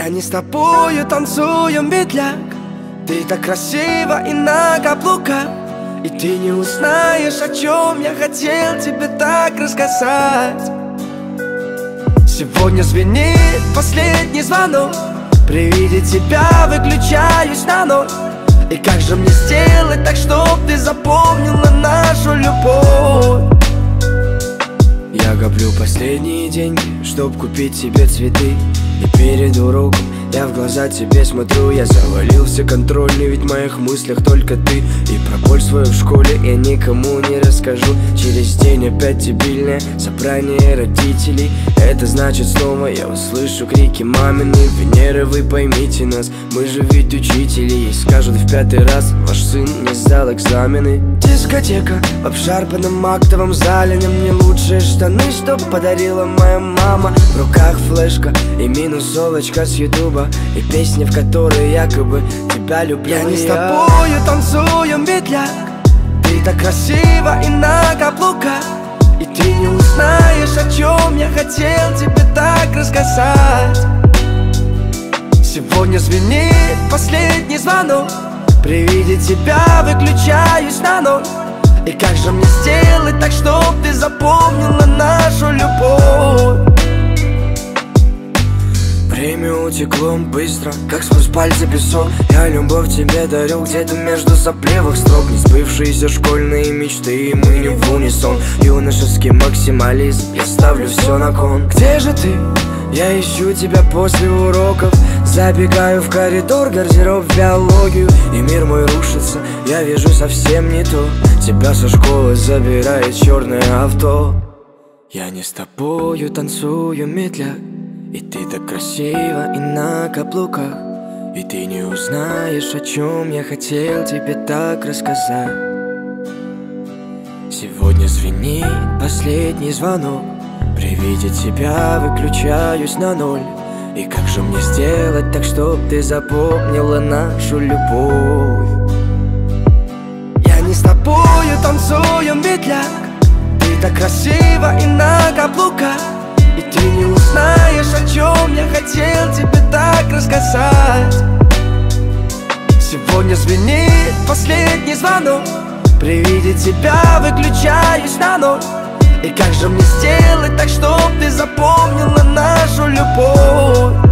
Я не с тобою танцую медляк. Ты так красива и на каблуках, и ты не узнаешь, о чем я хотел тебе так рассказать. Сегодня звенит последний звонок. При виде тебя выключаюсь на ноль. И как же мне сделать так, чтоб ты запомнила нашу любовь? Я коплю последние деньги, чтоб купить себе цветы. И перед уроком я в глаза тебе смотрю. Я завалился контрольный, ведь в моих мыслях только ты. И про боль свою в школе я никому не расскажу. Через день опять дебильное собрание родителей. Это значит снова я услышу крики мамины: Венера, вы поймите нас, мы же ведь учители. Ей скажут в 5-й раз: ваш сын не сдал экзамены. Дискотека в обшарпанном актовом зале. На мне лучшие штаны, что подарила моя мама. В руках флешка и минусовочка с ютуба, и песни, в которые якобы тебя люблю. Я не с тобою танцую медляк. Ты так красива и на каблуках, и ты не узнаешь, о чем я хотел тебе так рассказать. Сегодня звенит последний звонок. При виде тебя выключаюсь на ноль. И как же мне сделать так, чтоб ты запомнила нашу любовь? Время утекло быстро, как сквозь пальцы песок. Я любовь тебе дарю где-то между сопливых строк. Не сбывшиеся школьные мечты, и мы не в унисон. Юношеский максимализм, я ставлю все на кон. Где же ты? Я ищу тебя после уроков. Забегаю в коридор, гардероб, в биологию, и мир мой рушится, я вижу совсем не то. Тебя со школы забирает черное авто. Я не с тобою танцую медляк. И ты так красива и на каблуках, и ты не узнаешь, о чем я хотел тебе так рассказать. Сегодня звенит последний звонок. При виде тебя выключаюсь на ноль. И как же мне сделать так, чтоб ты запомнила нашу любовь? Я не с тобою танцую медляк. Ты так красива и на каблуках, и ты не узнаешь, о чем я хотел тебе так рассказать. Сегодня звенит последний звонок. При виде тебя выключаюсь на ноль. И как же мне сделать так, чтоб ты запомнила нашу любовь?